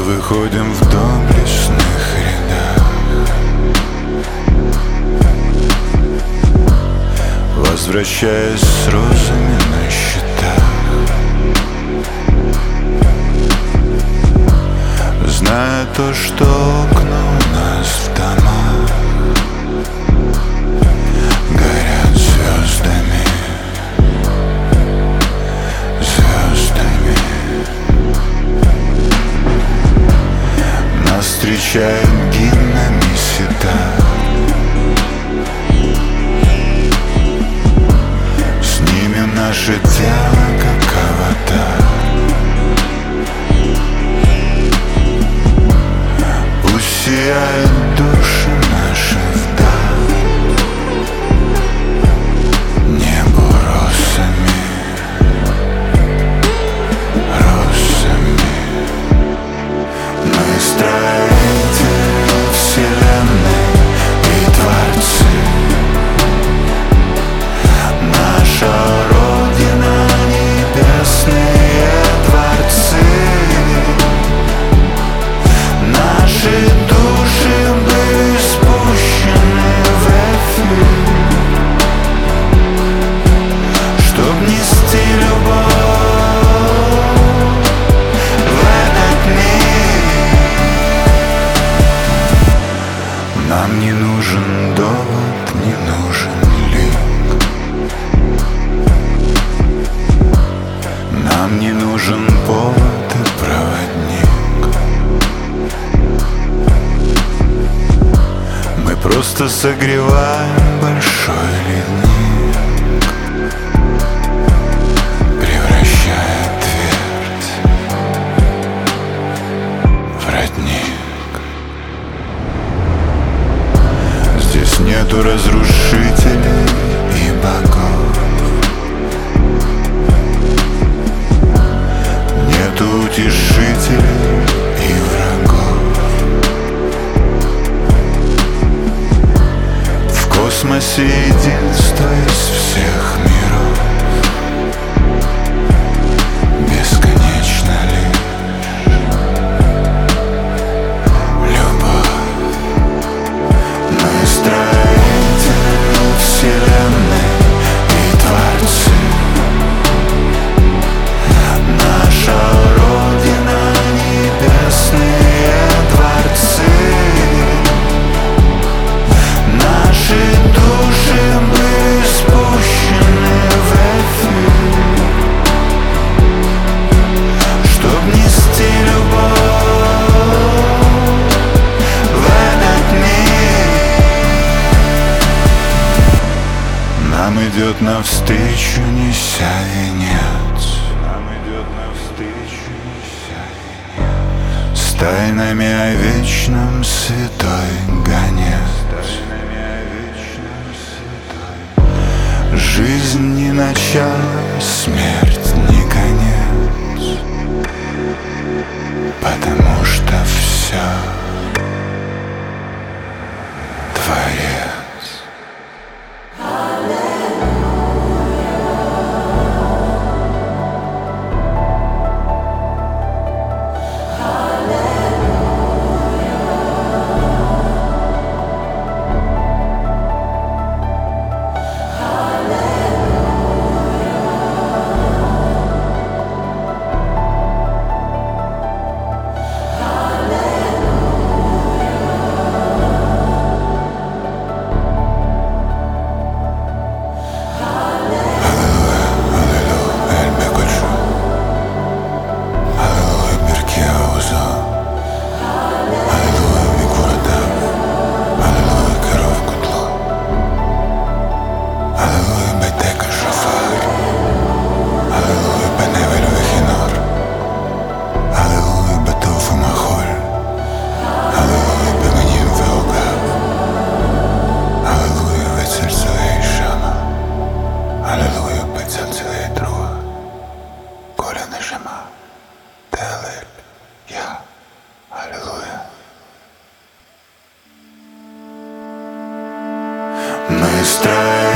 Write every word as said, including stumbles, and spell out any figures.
выходим в доблестных рядах, возвращаясь с розами на счетах, зная то, что окна у нас в домах горят звездами, звездами. Нас встречает гимнами ситар, снимем наше тело, как аватар. Пусть сияют души наши вдаль, небо росами, росами. Мы строители вселенной и творцы. Наша Родина — небесные дворцы. Наши души были спущены в эфир, чтоб нести любовь в этот мир. Нам не нужен довод, не нужен лик. Нам не нужен повод и проводник. Мы просто согреваем большой ледник, превращая твердь в родник. Здесь нету разрушителей и богов, нету утешителей и врагов. В космосе единство из всех миров, бесконечно лишь любовь. Мы строители вселенной и творцы. Наша Родина — небесные дворцы. Наши души были спущены в эфир, чтоб нести любовь в этот мир. Нам идет навстречу, неся венец, нам идет навстречу, неся венец, с тайнами о вечном святой гонец. Жизнь не начало, смерть не конец, потому что все Творец. Мы строим